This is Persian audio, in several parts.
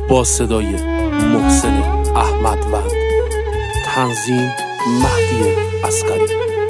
با صدای محسن احمدوند، تنظیم مهدی عسکری.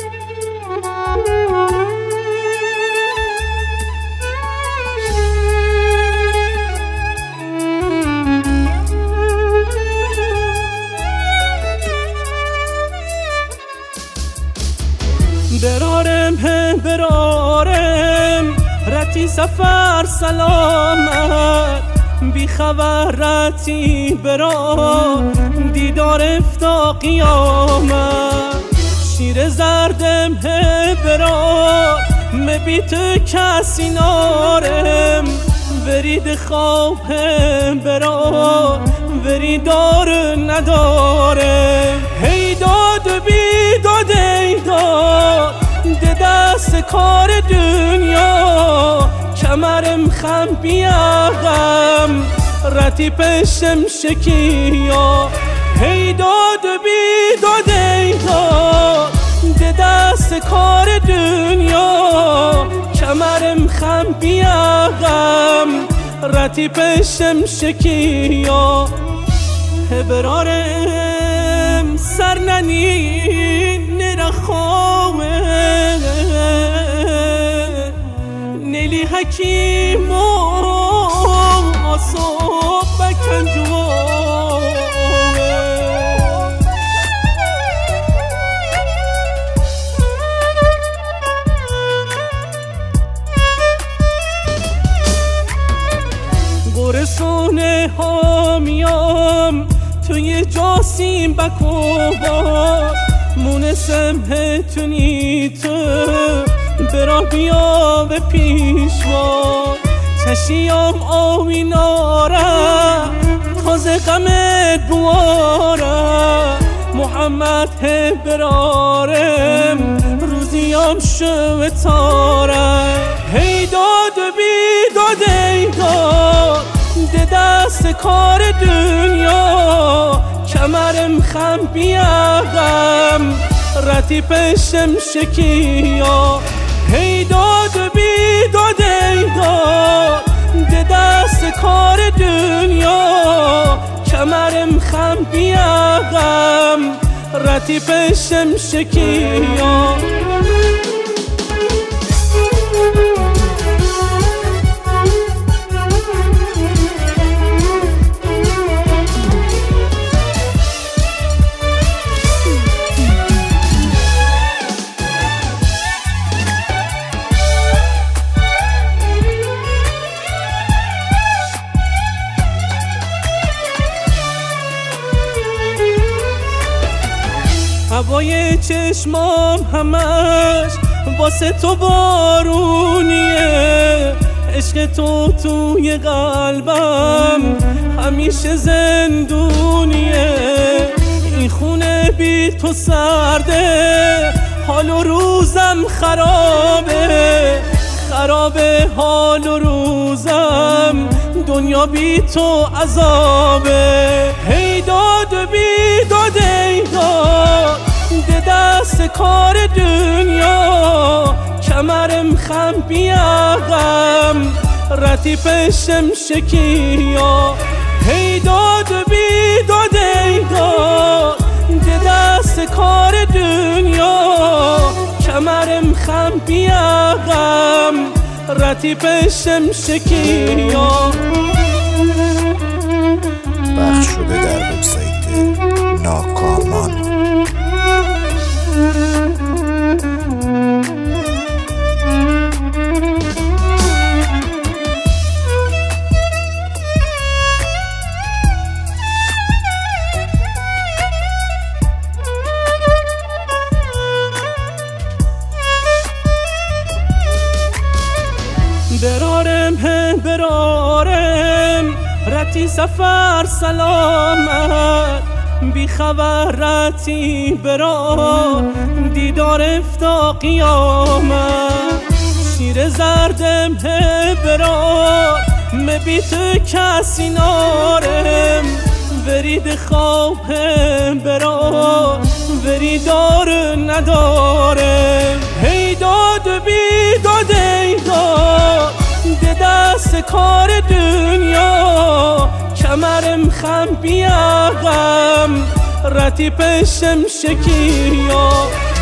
برارم رتی سفر سلامت، بی خبر رتی برا دیدار افتا قیامت. شیر زردم برار مبی تو کسی نارم، برید خوابم برار وری دار ندارم. هی داد بی داد ای داد دست کار دنیا، کمرم خم بیاغم رتی پشم شکیا. هی داد بی داد ای داد دست کار دنیا، کمرم خم بیاغم رتی پشم شکیا. برارم سر ننی نرخوه نلی حکیم و آساب بکنجوه. گرسونه ها میام توی جاسیم بکوبار، مونسم هتونی تو برا بیا به پیشوار. چشیام آویناره تازه غمت بواره، محمد برارم روزیام شو تاره. هی داد بی داد ای داد دست کار دنیا، کمرم خم بیاغم رتی پشم شکیا. هی داد بی داد ای داد دست کار دنیا، کمرم خم بیاغم رتی پشم شکیا. هوای چشمام همش واسه تو بارونیه، عشق تو توی قلبم همیشه زندونیه. این خونه بی تو سرده، حال و روزم خرابه خرابه، حال و روزم دنیا بی تو عذابه. هی داد بی داد ای داد دست کار دنیا، کمرم خم بیاغم رتی پشم شکیا. هی داد بی داد ای داد دست کار دنیا، کمرم خم بیاغم رتی پشم شکیا. پخش شده در وبسایت ناکامان. برارم رتی سفر سلامت، بی خبر رتی برا دیدار افتا قیامت. شیر زردم برار مبی تو کسی نارم، برید خوابم برار وری دار ندارم. هی داد بی داد ای داد دست کار دنیا، کمر خم بیاغم رتی پشم شکیو